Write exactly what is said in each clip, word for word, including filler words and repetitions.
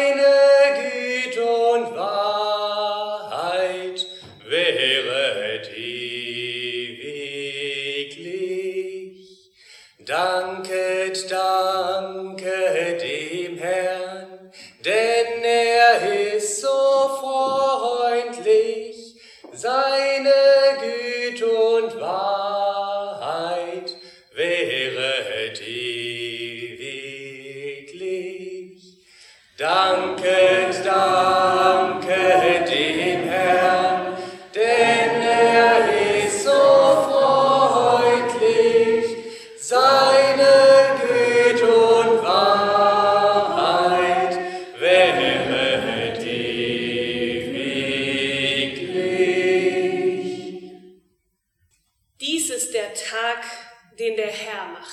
Güte und Wahrheit wäret ewiglich. Danket, danke dem Herrn, denn er ist so freundlich. Seine Güte und Wahrheit wäret ewiglich. Danket, danke dem Herrn, denn er ist so freundlich. Seine Güte und Wahrheit wäret ewiglich. Dies ist der Tag, den der Herr macht.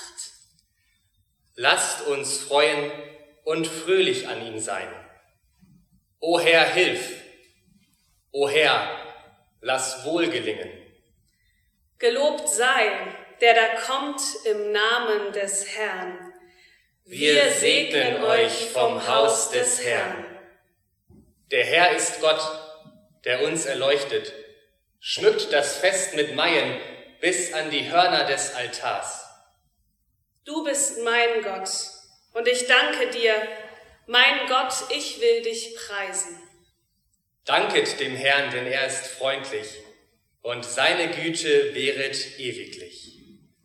Lasst uns freuen und fröhlich an ihm sein. O Herr, hilf! O Herr, lass wohl gelingen. Gelobt sei, der da kommt im Namen des Herrn. Wir segnen euch vom Haus des Herrn. Der Herr ist Gott, der uns erleuchtet. Schmückt das Fest mit Maien bis an die Hörner des Altars. Du bist mein Gott, und ich danke dir, mein Gott, ich will dich preisen. Danket dem Herrn, denn er ist freundlich, und seine Güte wäret ewiglich.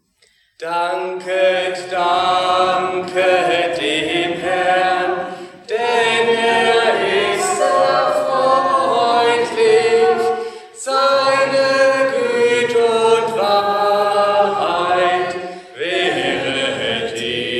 Danket, danke dem Herrn, denn er ist so freundlich, seine Güte und Wahrheit wäret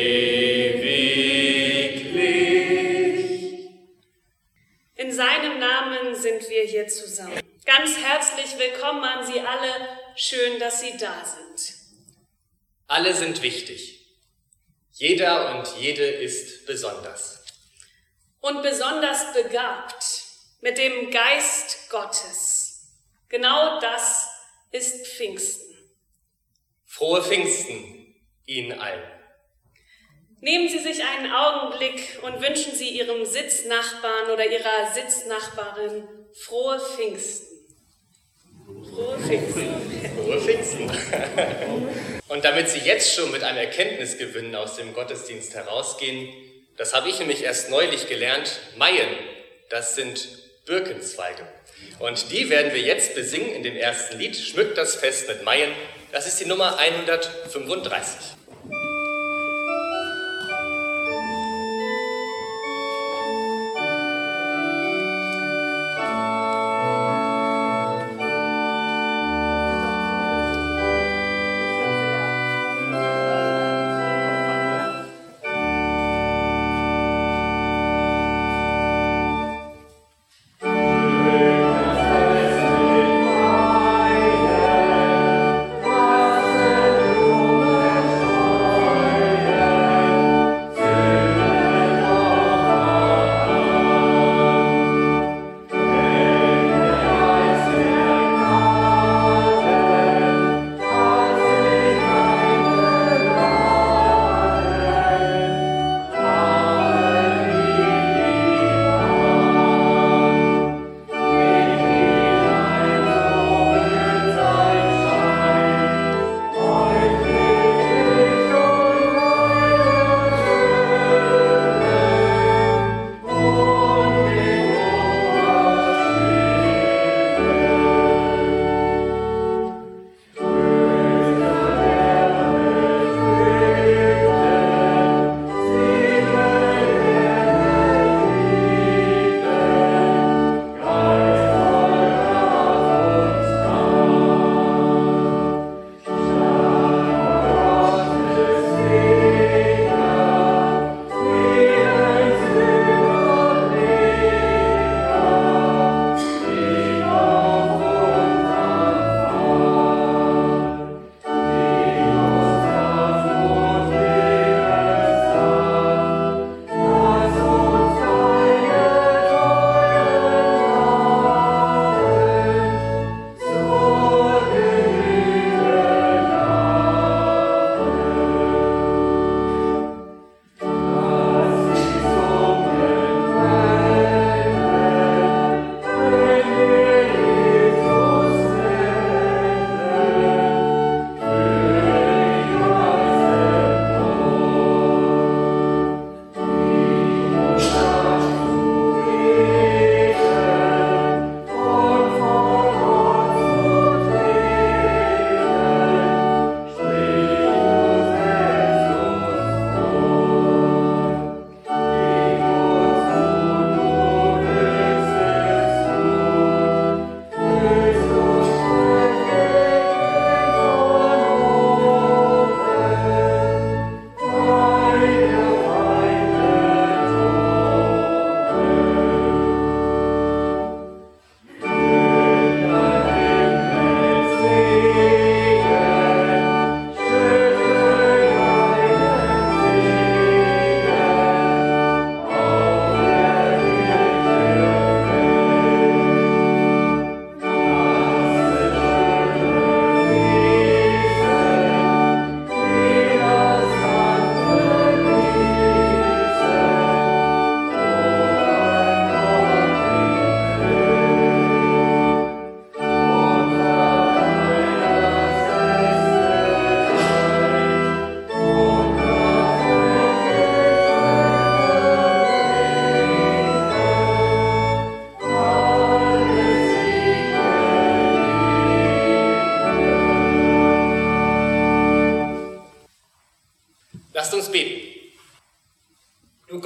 ewiglich. In seinem Namen sind wir hier zusammen. Ganz herzlich willkommen an Sie alle. Schön, dass Sie da sind. Alle sind wichtig. Jeder und jede ist besonders. Und besonders begabt mit dem Geist Gottes. Genau das ist Pfingsten. Frohe Pfingsten Ihnen allen. Nehmen Sie sich einen Augenblick und wünschen Sie Ihrem Sitznachbarn oder Ihrer Sitznachbarin frohe Pfingsten. Frohe Pfingsten. Frohe Pfingsten. Und damit Sie jetzt schon mit einem Erkenntnisgewinn aus dem Gottesdienst herausgehen, das habe ich nämlich erst neulich gelernt, Maien, das sind Birkenzweige. Und die werden wir jetzt besingen in dem ersten Lied, Schmückt das Fest mit Maien. Das ist die Nummer hundertfünfunddreißig. Thank you.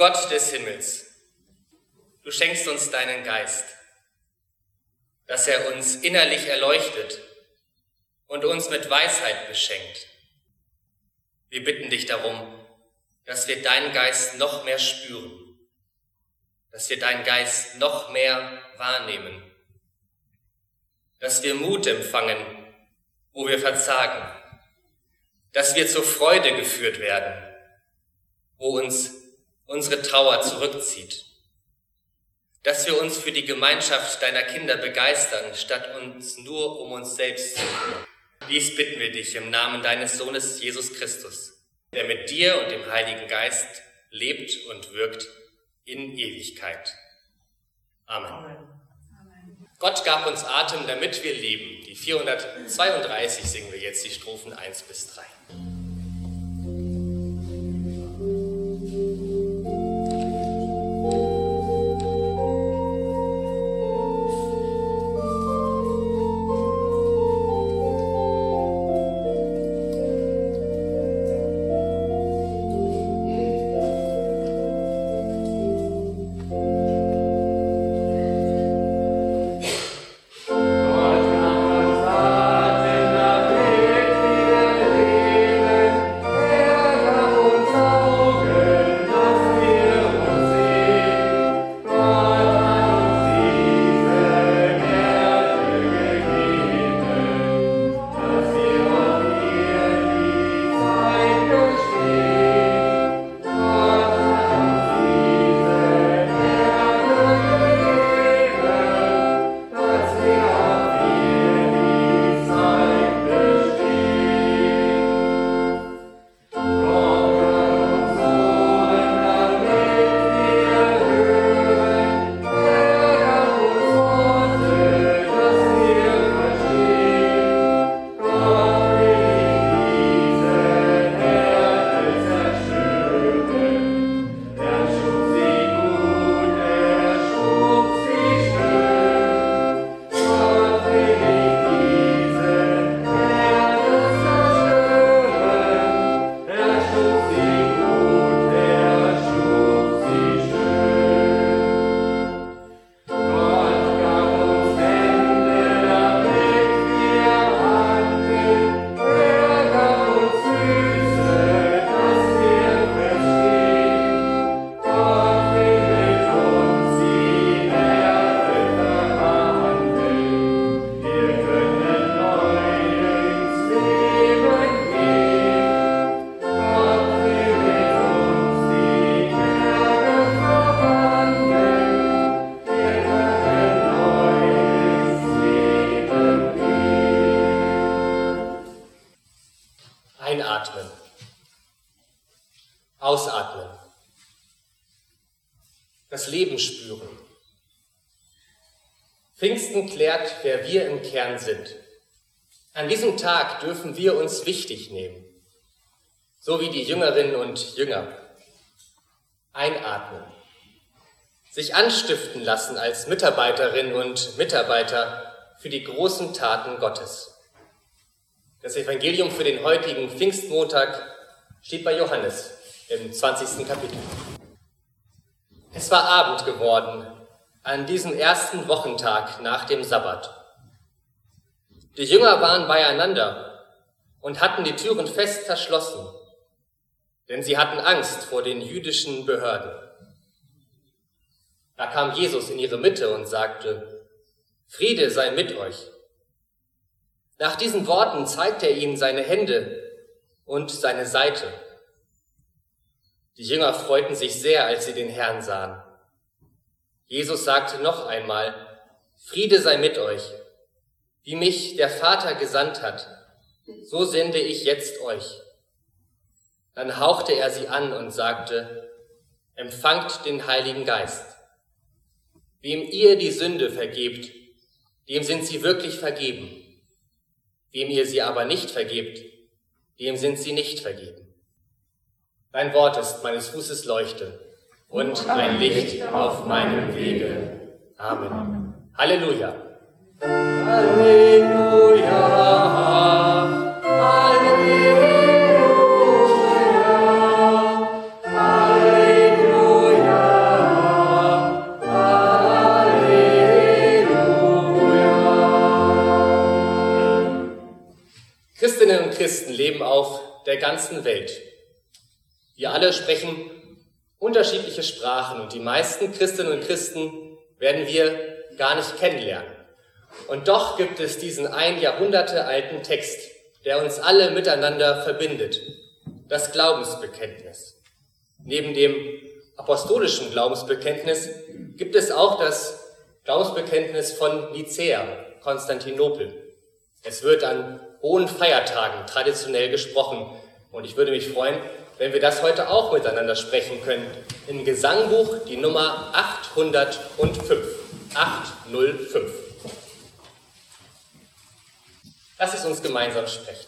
Gott des Himmels, du schenkst uns deinen Geist, dass er uns innerlich erleuchtet und uns mit Weisheit beschenkt. Wir bitten dich darum, dass wir deinen Geist noch mehr spüren, dass wir deinen Geist noch mehr wahrnehmen, dass wir Mut empfangen, wo wir verzagen, dass wir zur Freude geführt werden, wo uns unsere Trauer zurückzieht, dass wir uns für die Gemeinschaft deiner Kinder begeistern, statt uns nur um uns selbst zu kümmern. Dies bitten wir dich im Namen deines Sohnes Jesus Christus, der mit dir und dem Heiligen Geist lebt und wirkt in Ewigkeit. Amen. Amen. Gott gab uns Atem, damit wir leben. Die vierhundertzweiunddreißig singen wir jetzt, die Strophen eins bis drei. Einatmen. Ausatmen. Das Leben spüren. Pfingsten klärt, wer wir im Kern sind. An diesem Tag dürfen wir uns wichtig nehmen, so wie die Jüngerinnen und Jünger. Einatmen. Sich anstiften lassen als Mitarbeiterinnen und Mitarbeiter für die großen Taten Gottes. Das Evangelium für den heutigen Pfingstmontag steht bei Johannes im zwanzigsten Kapitel. Es war Abend geworden an diesem ersten Wochentag nach dem Sabbat. Die Jünger waren beieinander und hatten die Türen fest verschlossen, denn sie hatten Angst vor den jüdischen Behörden. Da kam Jesus in ihre Mitte und sagte: Friede sei mit euch. Nach diesen Worten zeigte er ihnen seine Hände und seine Seite. Die Jünger freuten sich sehr, als sie den Herrn sahen. Jesus sagte noch einmal: Friede sei mit euch. Wie mich der Vater gesandt hat, so sende ich jetzt euch. Dann hauchte er sie an und sagte: Empfangt den Heiligen Geist. Wem ihr die Sünde vergebt, dem sind sie wirklich vergeben. Wem ihr sie aber nicht vergebt, dem sind sie nicht vergeben. Dein Wort ist meines Fußes Leuchte und ein Licht auf meinem Wege. Amen. Halleluja. Halleluja. Halleluja. Halleluja. Christen leben auf der ganzen Welt. Wir alle sprechen unterschiedliche Sprachen und die meisten Christinnen und Christen werden wir gar nicht kennenlernen. Und doch gibt es diesen ein Jahrhunderte alten Text, der uns alle miteinander verbindet, das Glaubensbekenntnis. Neben dem apostolischen Glaubensbekenntnis gibt es auch das Glaubensbekenntnis von Nicäa, Konstantinopel. Es wird an hohen Feiertagen traditionell gesprochen und ich würde mich freuen, wenn wir das heute auch miteinander sprechen können. Im Gesangbuch die Nummer achthundertfünf. achthundertfünf. Lass es uns gemeinsam sprechen.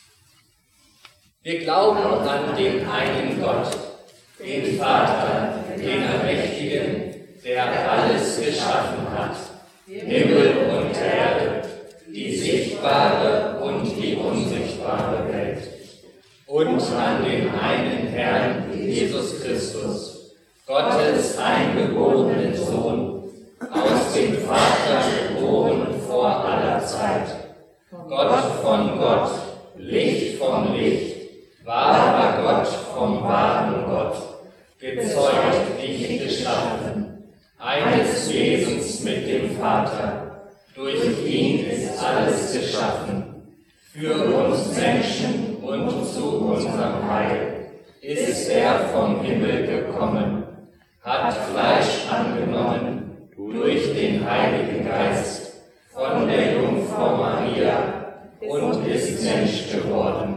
Wir glauben an den einen Gott, den Vater, den Allmächtigen, der alles geschaffen hat, Himmel und Erde, die sichtbare und die unsichtbare Welt. Und an den einen Herrn, Jesus Christus, Gottes eingeborenen Sohn, aus dem Vater geboren vor aller Zeit, Gott von Gott, Licht vom Licht, wahrer Gott vom wahren Gott, gezeugt, nicht geschaffen, eines Wesens mit dem Vater, durch ihn ist alles geschaffen, für uns Menschen und zu unserem Heil ist er vom Himmel gekommen, hat Fleisch angenommen durch den Heiligen Geist von der Jungfrau Maria und ist Mensch geworden.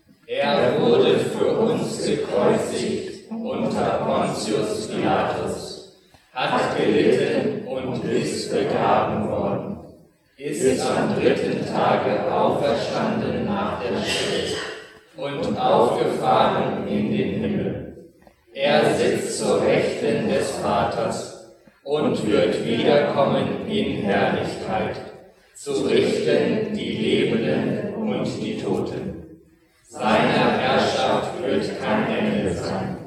Er wurde für uns gekreuzigt unter Pontius Pilatus, hat gelitten und ist begraben worden, ist am dritten Tage auferstanden nach der Schrift und aufgefahren in den Himmel. Er sitzt zur Rechten des Vaters und wird wiederkommen in Herrlichkeit, zu richten die Lebenden und die Toten. Seiner Herrschaft wird kein Ende sein.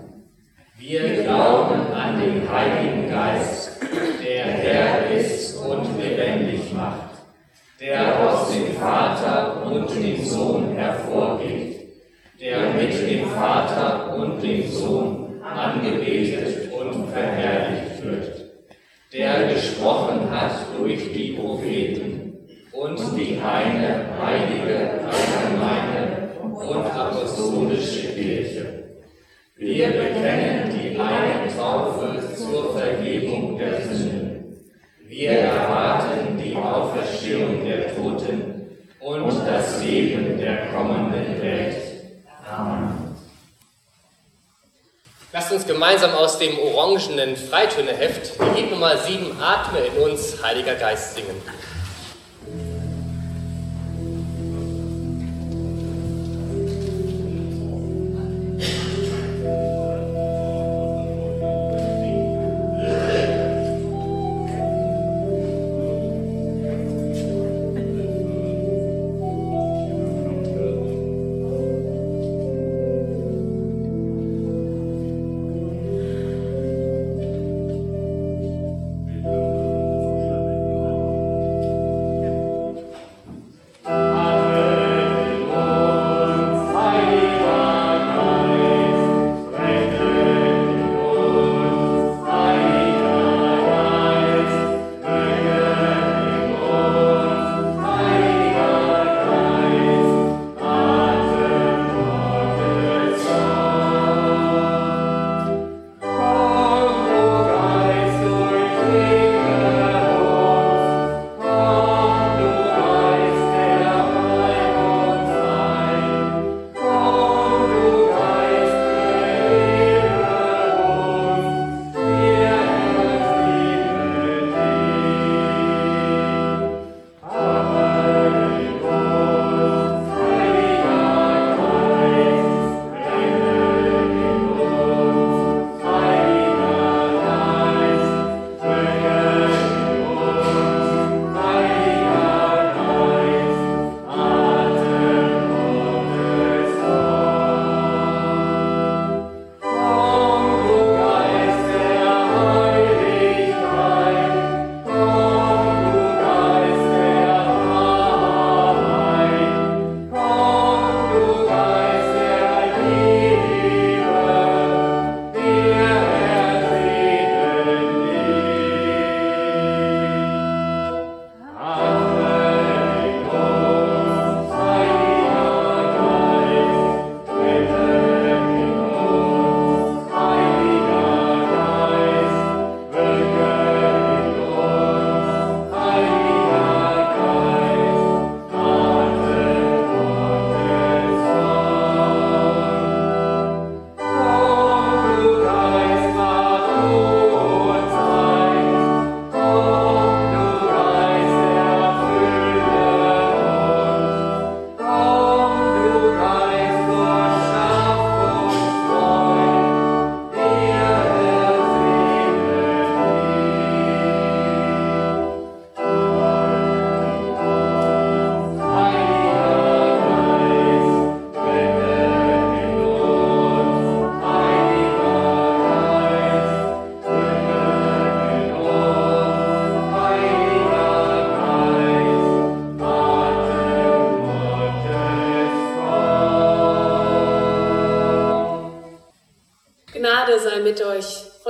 Wir glauben an den Heiligen Geist, der Herr ist und lebendig macht, der aus dem Vater und dem Sohn hervorgeht, der mit dem Vater und dem Sohn angebetet und verherrlicht wird, der gesprochen hat durch die Propheten und die eine heilige, allgemeine und apostolische Kirche. Wir bekennen die eine Taufe zur Vergebung der Sünden. Wir erwarten die Auferstehung der Toten und das Leben der kommenden Welt. Amen. Lasst uns gemeinsam aus dem orangenen Freitöneheft die Lied Nummer sieben Atme in uns, Heiliger Geist singen.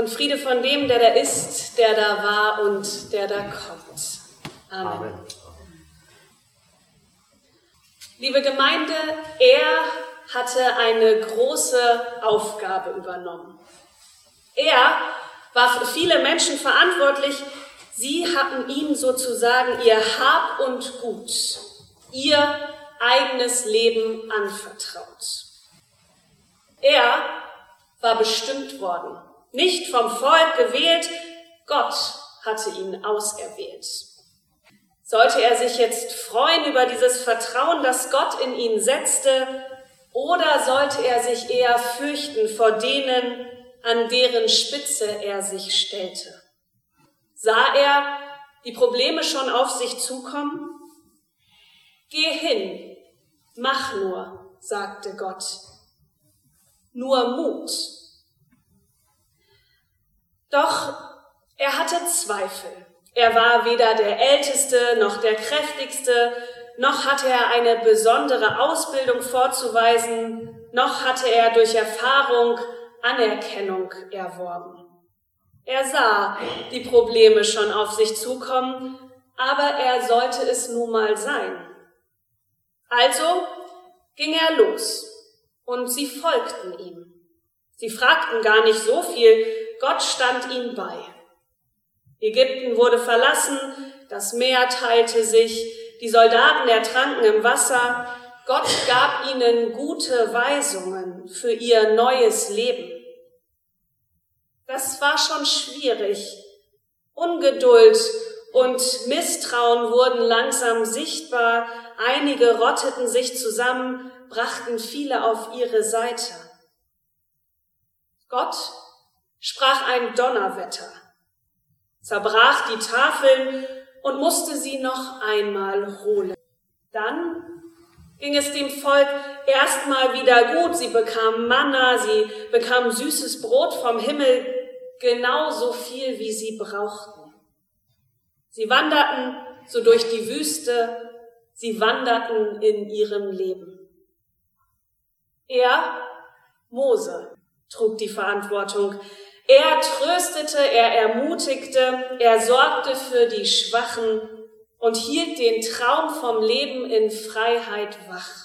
und Friede von dem, der da ist, der da war und der da kommt. Amen. Amen. Liebe Gemeinde, er hatte eine große Aufgabe übernommen. Er war für viele Menschen verantwortlich. Sie hatten ihm sozusagen ihr Hab und Gut, ihr eigenes Leben anvertraut. Er war bestimmt worden, nicht vom Volk gewählt, Gott hatte ihn auserwählt. Sollte er sich jetzt freuen über dieses Vertrauen, das Gott in ihn setzte, oder sollte er sich eher fürchten vor denen, an deren Spitze er sich stellte? Sah er die Probleme schon auf sich zukommen? Geh hin, mach nur, sagte Gott. Nur Mut. Doch er hatte Zweifel. Er war weder der Älteste noch der Kräftigste, noch hatte er eine besondere Ausbildung vorzuweisen, noch hatte er durch Erfahrung Anerkennung erworben. Er sah die Probleme schon auf sich zukommen, aber er sollte es nun mal sein. Also ging er los und sie folgten ihm. Sie fragten gar nicht so viel, Gott stand ihnen bei. Ägypten wurde verlassen, das Meer teilte sich, die Soldaten ertranken im Wasser. Gott gab ihnen gute Weisungen für ihr neues Leben. Das war schon schwierig. Ungeduld und Misstrauen wurden langsam sichtbar. Einige rotteten sich zusammen, brachten viele auf ihre Seite. Gott sprach ein Donnerwetter, zerbrach die Tafeln und musste sie noch einmal holen. Dann ging es dem Volk erstmal wieder gut. Sie bekamen Manna, sie bekamen süßes Brot vom Himmel, genauso viel, wie sie brauchten. Sie wanderten so durch die Wüste, sie wanderten in ihrem Leben. Er, Mose, trug die Verantwortung. Er tröstete, er ermutigte, er sorgte für die Schwachen und hielt den Traum vom Leben in Freiheit wach.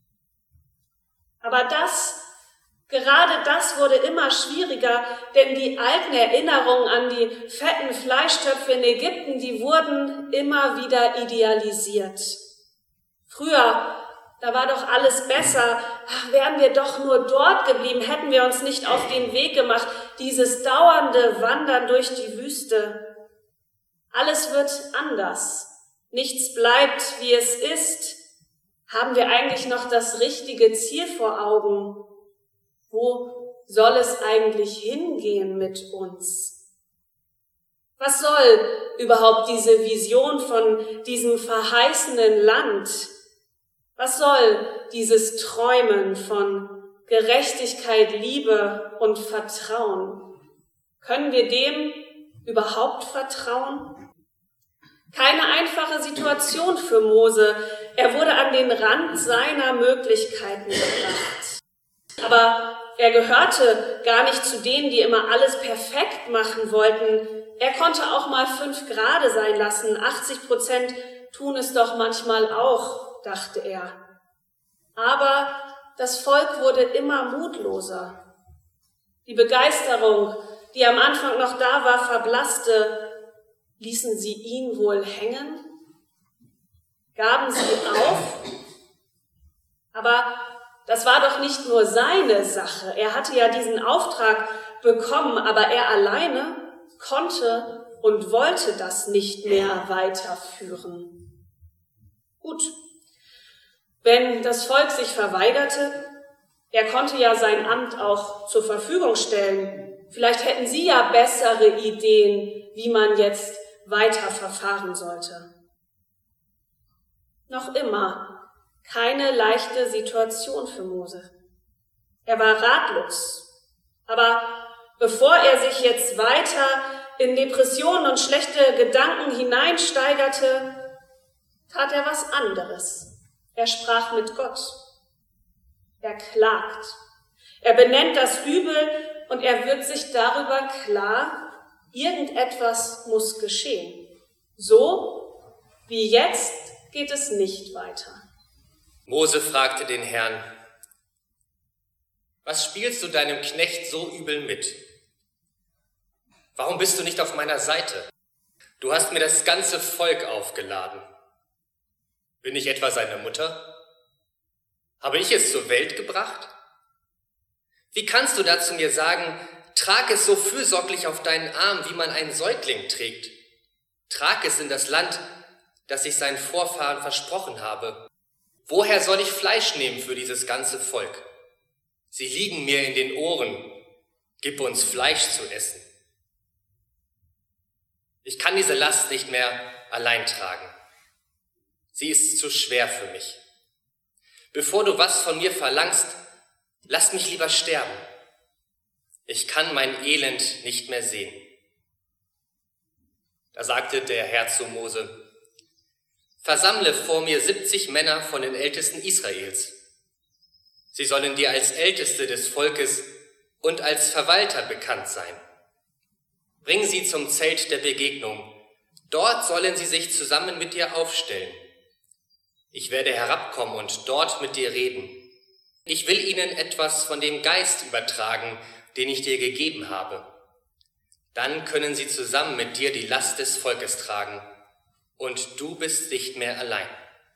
Aber das, gerade das wurde immer schwieriger, denn die alten Erinnerungen an die fetten Fleischtöpfe in Ägypten, die wurden immer wieder idealisiert. Früher, da war doch alles besser. Ach, wären wir doch nur dort geblieben, hätten wir uns nicht auf den Weg gemacht, dieses dauernde Wandern durch die Wüste. Alles wird anders. Nichts bleibt, wie es ist. Haben wir eigentlich noch das richtige Ziel vor Augen? Wo soll es eigentlich hingehen mit uns? Was soll überhaupt diese Vision von diesem verheißenen Land? Was soll dieses Träumen von Gerechtigkeit, Liebe und Vertrauen? Können wir dem überhaupt vertrauen? Keine einfache Situation für Mose. Er wurde an den Rand seiner Möglichkeiten gebracht. Aber er gehörte gar nicht zu denen, die immer alles perfekt machen wollten. Er konnte auch mal fünf Grade sein lassen. achtzig Prozent tun es doch manchmal auch, dachte er. Aber das Volk wurde immer mutloser. Die Begeisterung, die am Anfang noch da war, verblasste. Ließen sie ihn wohl hängen? Gaben sie auf? Aber das war doch nicht nur seine Sache. Er hatte ja diesen Auftrag bekommen, aber er alleine konnte und wollte das nicht mehr weiterführen. Gut, wenn das Volk sich verweigerte, er konnte ja sein Amt auch zur Verfügung stellen. Vielleicht hätten sie ja bessere Ideen, wie man jetzt weiter verfahren sollte. Noch immer keine leichte Situation für Mose. Er war ratlos. Aber bevor er sich jetzt weiter in Depressionen und schlechte Gedanken hineinsteigerte, tat er was anderes. Er sprach mit Gott. Er klagt. Er benennt das Übel und er wird sich darüber klar, irgendetwas muss geschehen. So wie jetzt geht es nicht weiter. Mose fragte den Herrn: Was spielst du deinem Knecht so übel mit? Warum bist du nicht auf meiner Seite? Du hast mir das ganze Volk aufgeladen. Bin ich etwa seine Mutter? Habe ich es zur Welt gebracht? Wie kannst du da zu mir sagen, trag es so fürsorglich auf deinen Arm, wie man einen Säugling trägt? Trag es in das Land, das ich seinen Vorfahren versprochen habe. Woher soll ich Fleisch nehmen für dieses ganze Volk? Sie liegen mir in den Ohren. Gib uns Fleisch zu essen. Ich kann diese Last nicht mehr allein tragen. Sie ist zu schwer für mich. Bevor du was von mir verlangst, lass mich lieber sterben. Ich kann mein Elend nicht mehr sehen. Da sagte der Herr zu Mose: Versammle vor mir siebzig Männer von den Ältesten Israels. Sie sollen dir als Älteste des Volkes und als Verwalter bekannt sein. Bring sie zum Zelt der Begegnung. Dort sollen sie sich zusammen mit dir aufstellen. Ich werde herabkommen und dort mit dir reden. Ich will ihnen etwas von dem Geist übertragen, den ich dir gegeben habe. Dann können sie zusammen mit dir die Last des Volkes tragen, und du bist nicht mehr allein.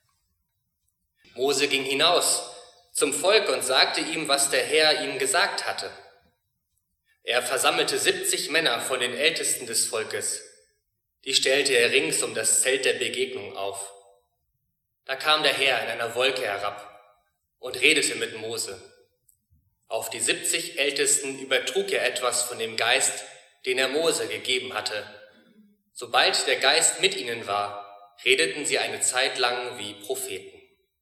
Mose ging hinaus zum Volk und sagte ihm, was der Herr ihm gesagt hatte. Er versammelte siebzig Männer von den Ältesten des Volkes. Die stellte er rings um das Zelt der Begegnung auf. Da kam der Herr in einer Wolke herab und redete mit Mose. Auf die siebzig Ältesten übertrug er etwas von dem Geist, den er Mose gegeben hatte. Sobald der Geist mit ihnen war, redeten sie eine Zeit lang wie Propheten.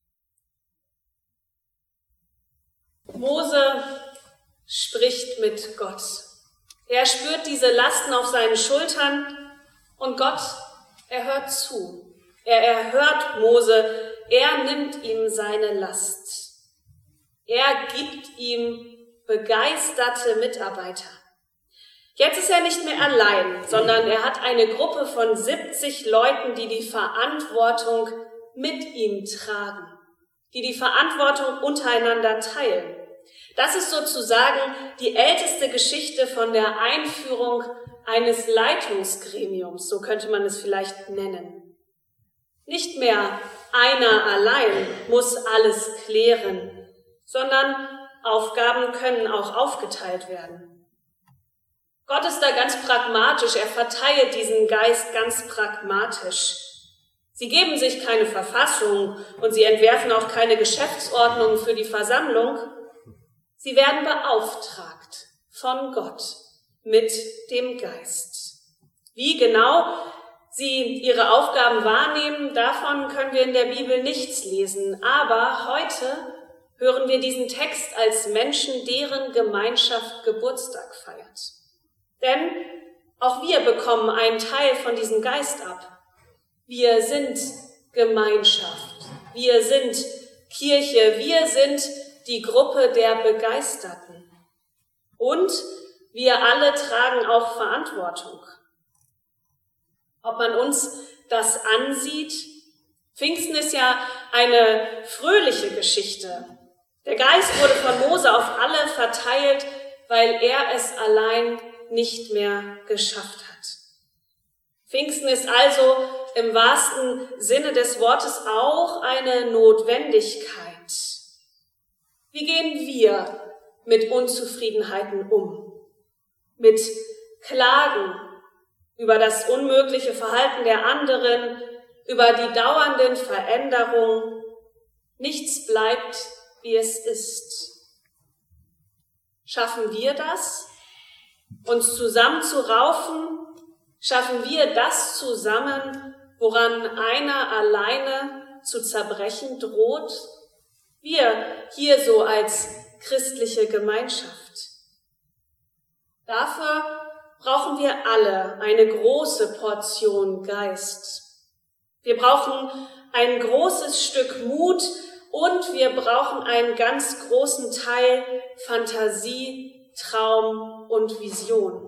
Mose spricht mit Gott. Er spürt diese Lasten auf seinen Schultern und Gott, er hört zu. Er erhört Mose, er nimmt ihm seine Last. Er gibt ihm begeisterte Mitarbeiter. Jetzt ist er nicht mehr allein, sondern er hat eine Gruppe von siebzig Leuten, die die Verantwortung mit ihm tragen, die die Verantwortung untereinander teilen. Das ist sozusagen die älteste Geschichte von der Einführung eines Leitungsgremiums, so könnte man es vielleicht nennen. Nicht mehr einer allein muss alles klären, sondern Aufgaben können auch aufgeteilt werden. Gott ist da ganz pragmatisch, er verteilt diesen Geist ganz pragmatisch. Sie geben sich keine Verfassung und sie entwerfen auch keine Geschäftsordnung für die Versammlung. Sie werden beauftragt von Gott mit dem Geist. Wie genau sie ihre Aufgaben wahrnehmen, davon können wir in der Bibel nichts lesen. Aber heute hören wir diesen Text als Menschen, deren Gemeinschaft Geburtstag feiert. Denn auch wir bekommen einen Teil von diesem Geist ab. Wir sind Gemeinschaft, wir sind Kirche, wir sind die Gruppe der Begeisterten. Und wir alle tragen auch Verantwortung. Ob man uns das ansieht, Pfingsten ist ja eine fröhliche Geschichte. Der Geist wurde von Mose auf alle verteilt, weil er es allein nicht mehr geschafft hat. Pfingsten ist also im wahrsten Sinne des Wortes auch eine Notwendigkeit. Wie gehen wir mit Unzufriedenheiten um? Mit Klagen über das unmögliche Verhalten der anderen, über die dauernden Veränderungen. Nichts bleibt, wie es ist. Schaffen wir das, uns zusammenzuraufen? Schaffen wir das zusammen, woran einer alleine zu zerbrechen droht? Wir hier so als christliche Gemeinschaft. Dafür brauchen wir alle eine große Portion Geist. Wir brauchen ein großes Stück Mut und wir brauchen einen ganz großen Teil Fantasie, Traum und Vision.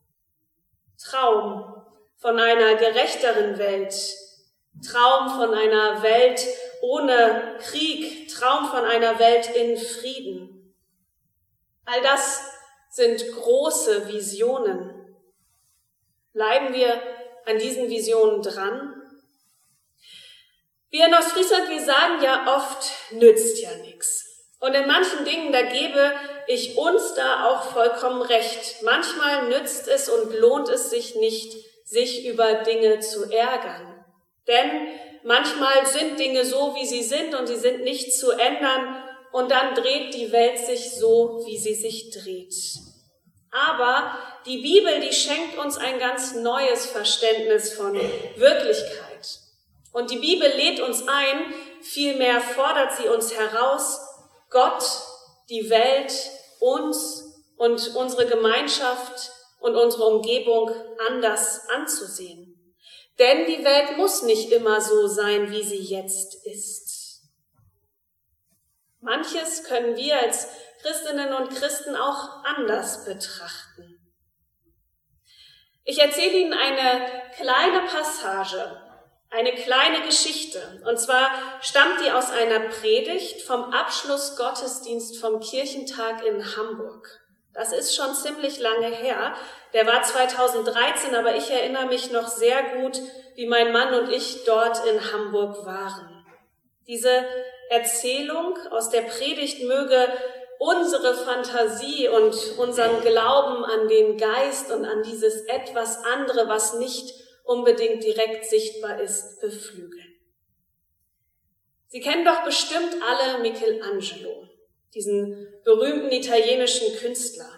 Traum von einer gerechteren Welt, Traum von einer Welt ohne Krieg, Traum von einer Welt in Frieden. All das sind große Visionen. Bleiben wir an diesen Visionen dran? Wir in Ostfriesland, wir sagen ja oft, nützt ja nichts. Und in manchen Dingen, da gebe ich uns da auch vollkommen recht. Manchmal nützt es und lohnt es sich nicht, sich über Dinge zu ärgern. Denn manchmal sind Dinge so, wie sie sind und sie sind nicht zu ändern und dann dreht die Welt sich so, wie sie sich dreht. Aber die Bibel, die schenkt uns ein ganz neues Verständnis von Wirklichkeit. Und die Bibel lädt uns ein, vielmehr fordert sie uns heraus, Gott, die Welt, uns und unsere Gemeinschaft und unsere Umgebung anders anzusehen. Denn die Welt muss nicht immer so sein, wie sie jetzt ist. Manches können wir als Christinnen und Christen auch anders betrachten. Ich erzähle Ihnen eine kleine Passage, eine kleine Geschichte. Und zwar stammt die aus einer Predigt vom Abschlussgottesdienst vom Kirchentag in Hamburg. Das ist schon ziemlich lange her. Der war zweitausenddreizehn, aber ich erinnere mich noch sehr gut, wie mein Mann und ich dort in Hamburg waren. Diese Erzählung aus der Predigt möge unsere Fantasie und unseren Glauben an den Geist und an dieses etwas andere, was nicht unbedingt direkt sichtbar ist, beflügeln. Sie kennen doch bestimmt alle Michelangelo, diesen berühmten italienischen Künstler.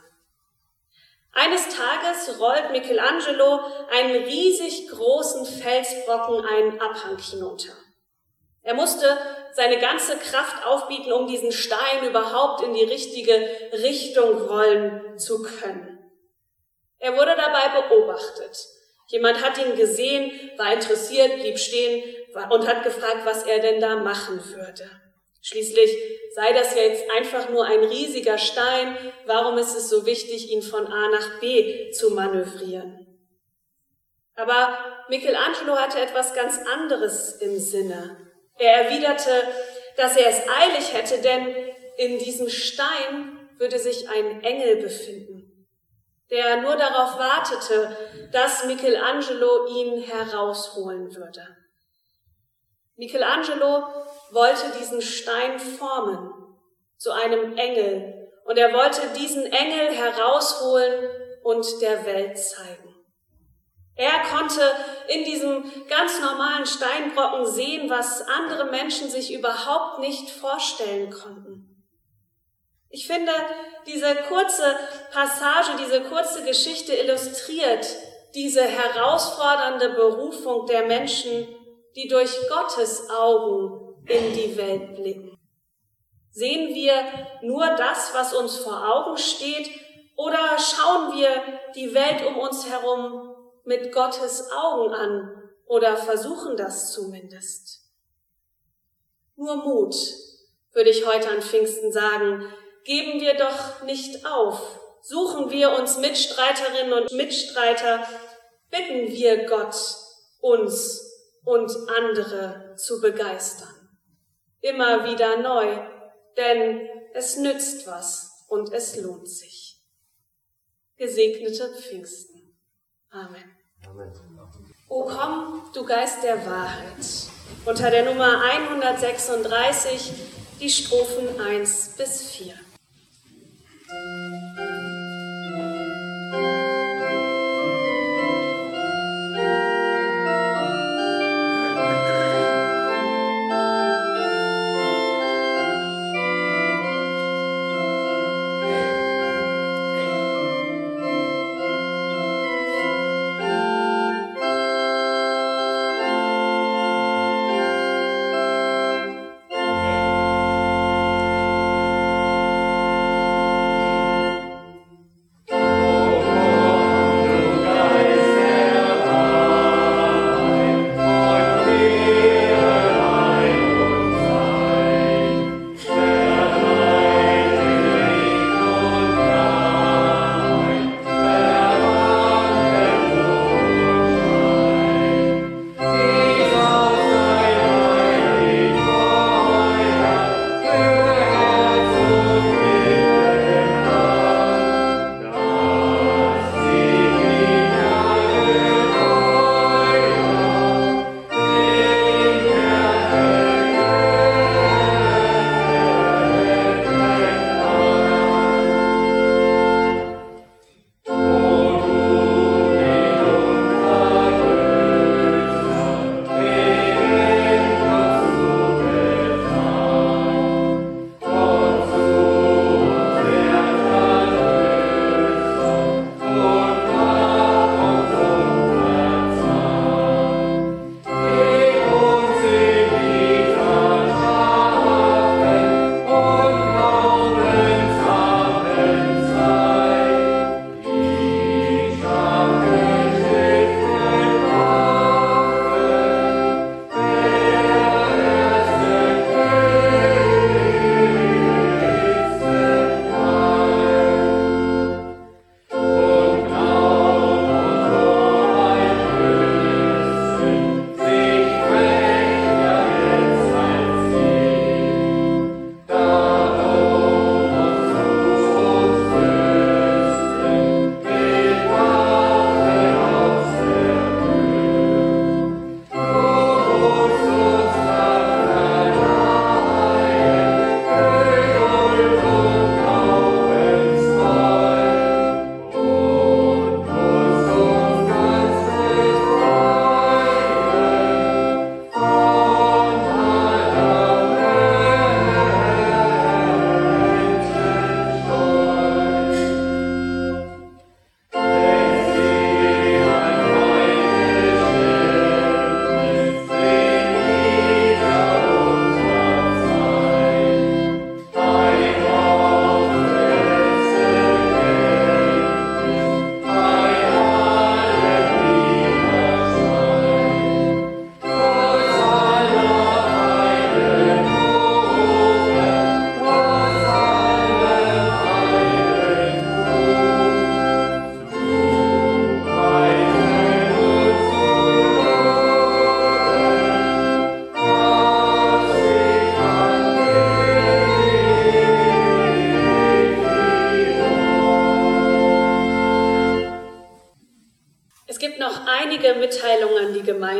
Eines Tages rollt Michelangelo einen riesig großen Felsbrocken einen Abhang hinunter. Er musste seine ganze Kraft aufbieten, um diesen Stein überhaupt in die richtige Richtung rollen zu können. Er wurde dabei beobachtet. Jemand hat ihn gesehen, war interessiert, blieb stehen und hat gefragt, was er denn da machen würde. Schließlich sei das ja jetzt einfach nur ein riesiger Stein, warum ist es so wichtig, ihn von A nach B zu manövrieren? Aber Michelangelo hatte etwas ganz anderes im Sinne. Er erwiderte, dass er es eilig hätte, denn in diesem Stein würde sich ein Engel befinden, der nur darauf wartete, dass Michelangelo ihn herausholen würde. Michelangelo wollte diesen Stein formen zu einem Engel und er wollte diesen Engel herausholen und der Welt zeigen. Er konnte in diesem ganz normalen Steinbrocken sehen, was andere Menschen sich überhaupt nicht vorstellen konnten. Ich finde, diese kurze Passage, diese kurze Geschichte illustriert diese herausfordernde Berufung der Menschen, die durch Gottes Augen in die Welt blicken. Sehen wir nur das, was uns vor Augen steht, oder schauen wir die Welt um uns herum mit Gottes Augen an oder versuchen das zumindest? Nur Mut, würde ich heute an Pfingsten sagen. Geben wir doch nicht auf. Suchen wir uns Mitstreiterinnen und Mitstreiter. Bitten wir Gott, uns und andere zu begeistern. Immer wieder neu, denn es nützt was und es lohnt sich. Gesegnete Pfingsten. Amen. Amen. O komm, du Geist der Wahrheit. Unter der Nummer hundertsechsunddreißig die Strophen eins bis vier.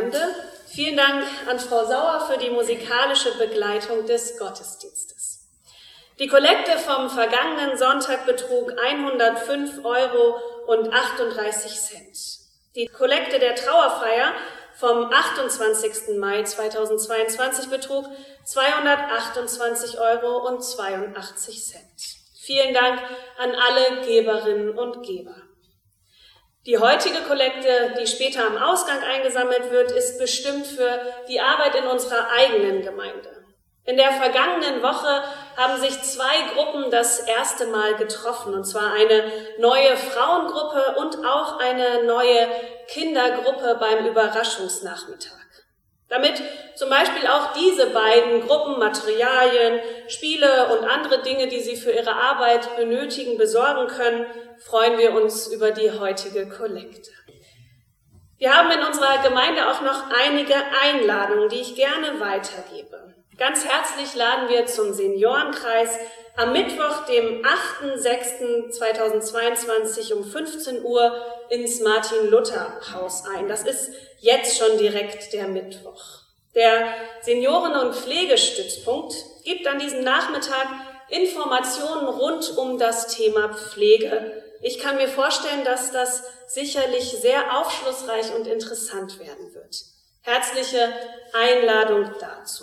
Gemeinde. Vielen Dank an Frau Sauer für die musikalische Begleitung des Gottesdienstes. Die Kollekte vom vergangenen Sonntag betrug hundertfünf Euro und achtunddreißig Cent. Die Kollekte der Trauerfeier vom achtundzwanzigsten Mai zweitausendzweiundzwanzig betrug zweihundertachtundzwanzig Euro und zweiundachtzig Cent. Vielen Dank an alle Geberinnen und Geber. Die heutige Kollekte, die später am Ausgang eingesammelt wird, ist bestimmt für die Arbeit in unserer eigenen Gemeinde. In der vergangenen Woche haben sich zwei Gruppen das erste Mal getroffen, und zwar eine neue Frauengruppe und auch eine neue Kindergruppe beim Überraschungsnachmittag. Damit zum Beispiel auch diese beiden Gruppen Materialien, Spiele und andere Dinge, die sie für ihre Arbeit benötigen, besorgen können, freuen wir uns über die heutige Kollekte. Wir haben in unserer Gemeinde auch noch einige Einladungen, die ich gerne weitergebe. Ganz herzlich laden wir zum Seniorenkreis am Mittwoch, dem achten sechsten zweitausendzweiundzwanzig um fünfzehn Uhr ins Martin-Luther-Haus ein. Das ist jetzt schon direkt der Mittwoch. Der Senioren- und Pflegestützpunkt gibt an diesem Nachmittag Informationen rund um das Thema Pflege. Ich kann mir vorstellen, dass das sicherlich sehr aufschlussreich und interessant werden wird. Herzliche Einladung dazu.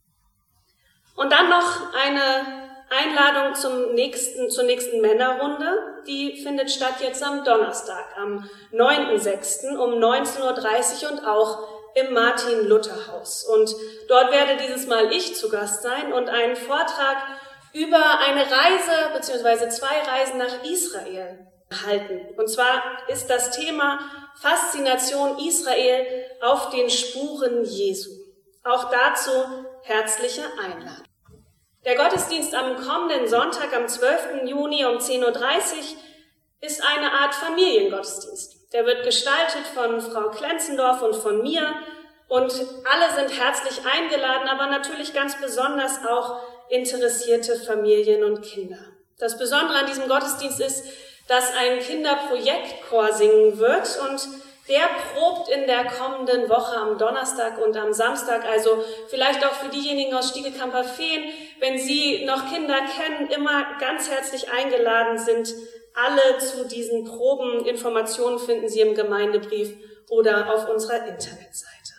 Und dann noch eine Einladung zum nächsten, zur nächsten Männerrunde. Die findet statt jetzt am Donnerstag, am neunten sechsten um neunzehn Uhr dreißig und auch im Martin-Luther-Haus. Und dort werde dieses Mal ich zu Gast sein und einen Vortrag über eine Reise bzw. zwei Reisen nach Israel halten. Und zwar ist das Thema Faszination Israel auf den Spuren Jesu. Auch dazu herzliche Einladung. Der Gottesdienst am kommenden Sonntag, am zwölften Juni um zehn Uhr dreißig ist eine Art Familiengottesdienst. Der wird gestaltet von Frau Klenzendorf und von mir und alle sind herzlich eingeladen, aber natürlich ganz besonders auch interessierte Familien und Kinder. Das Besondere an diesem Gottesdienst ist, dass ein Kinderprojektchor singen wird und der probt in der kommenden Woche am Donnerstag und am Samstag, also vielleicht auch für diejenigen aus Stiegelkamper-Fehn, wenn Sie noch Kinder kennen, immer ganz herzlich eingeladen sind. Alle zu diesen Proben. Informationen finden Sie im Gemeindebrief oder auf unserer Internetseite.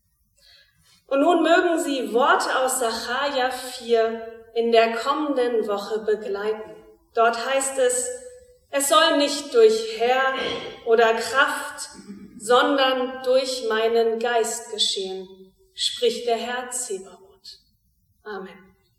Und nun mögen Sie Worte aus Sacharja vier in der kommenden Woche begleiten. Dort heißt es, es soll nicht durch Herr oder Kraft, sondern durch meinen Geist geschehen, spricht der Herr Zebaoth. Amen.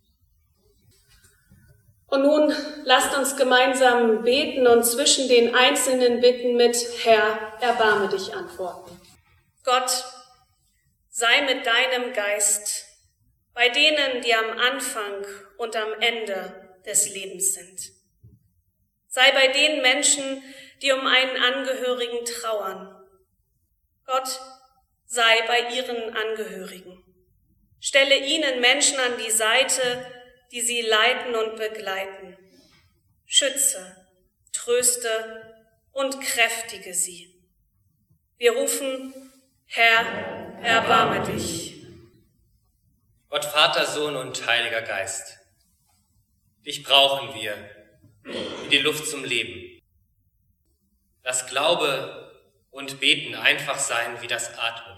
Und nun lasst uns gemeinsam beten und zwischen den einzelnen Bitten mit Herr, erbarme dich antworten. Gott, sei mit deinem Geist bei denen, die am Anfang und am Ende des Lebens sind. Sei bei den Menschen, die um einen Angehörigen trauern. Gott, sei bei ihren Angehörigen. Stelle ihnen Menschen an die Seite, die sie leiten und begleiten. Schütze, tröste und kräftige sie. Wir rufen, Herr, erbarme dich. Gott Vater, Sohn und Heiliger Geist, dich brauchen wir wie die Luft zum Leben. Lass Glaube und Beten einfach sein wie das Atmen.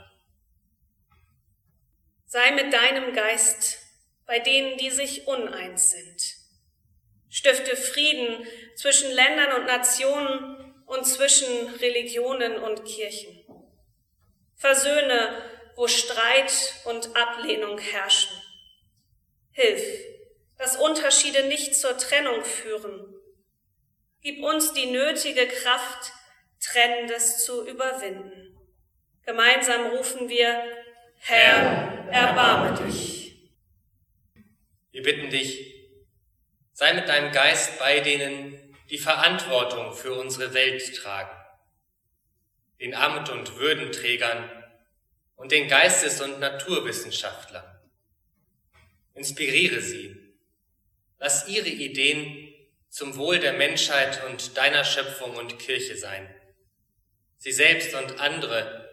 Sei mit deinem Geist bei denen, die sich uneins sind. Stifte Frieden zwischen Ländern und Nationen und zwischen Religionen und Kirchen. Versöhne, wo Streit und Ablehnung herrschen. Hilf, dass Unterschiede nicht zur Trennung führen. Gib uns die nötige Kraft, Trennendes zu überwinden. Gemeinsam rufen wir, Herr, erbarme dich. Wir bitten dich, sei mit deinem Geist bei denen, die Verantwortung für unsere Welt tragen, den Amt- und Würdenträgern und den Geistes- und Naturwissenschaftlern. Inspiriere sie. Lass ihre Ideen zum Wohl der Menschheit und deiner Schöpfung und Kirche sein. Sie selbst und andere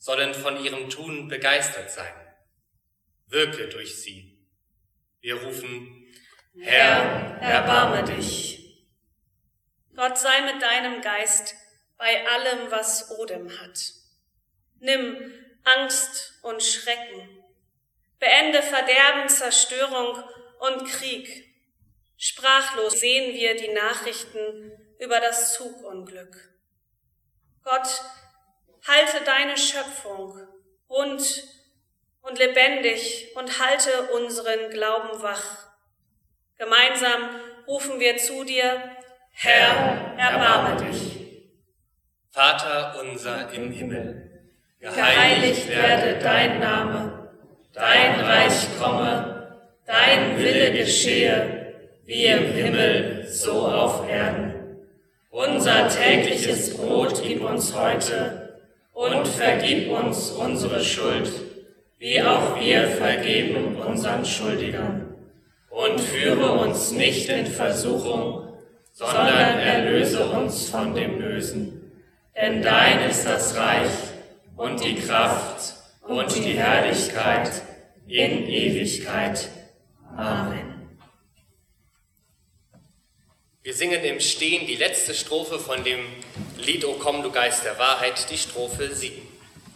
sollen von ihrem Tun begeistert sein. Wirke durch sie. Wir rufen, Herr, erbarme dich. Gott sei mit deinem Geist bei allem, was Odem hat. Nimm Angst und Schrecken, beende Verderben, Zerstörung und Krieg. Sprachlos sehen wir die Nachrichten über das Zugunglück. Gott, halte deine Schöpfung rund und lebendig und halte unseren Glauben wach. Gemeinsam rufen wir zu dir, Herr, erbarme dich. Vater unser im Himmel, Geheiligt werde dein Name, dein Reich komme, dein Wille geschehe, wie im Himmel, so auf Erden. Unser tägliches Brot gib uns heute und vergib uns unsere Schuld, wie auch wir vergeben unseren Schuldigern. Und führe uns nicht in Versuchung, sondern erlöse uns von dem Bösen. Denn dein ist das Reich und die Kraft und die Herrlichkeit in Ewigkeit. Amen. Wir singen im Stehen die letzte Strophe von dem Lied O komm, du Geist der Wahrheit, die Strophe sieben.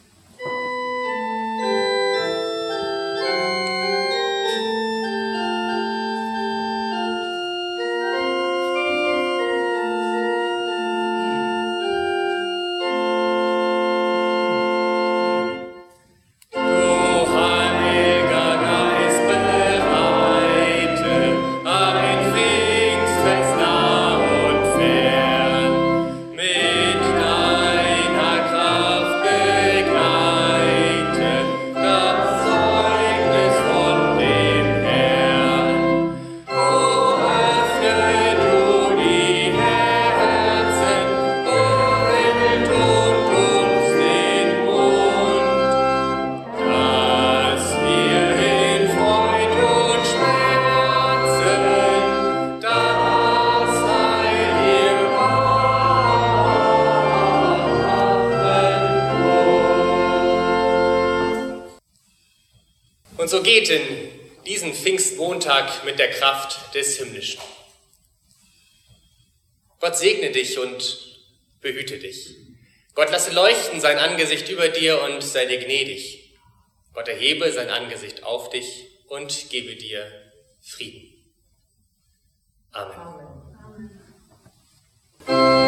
Und so geht in diesen Pfingstmontag mit der Kraft des Himmlischen. Gott segne dich und behüte dich. Gott lasse leuchten sein Angesicht über dir und sei dir gnädig. Gott erhebe sein Angesicht auf dich und gebe dir Frieden. Amen. Amen.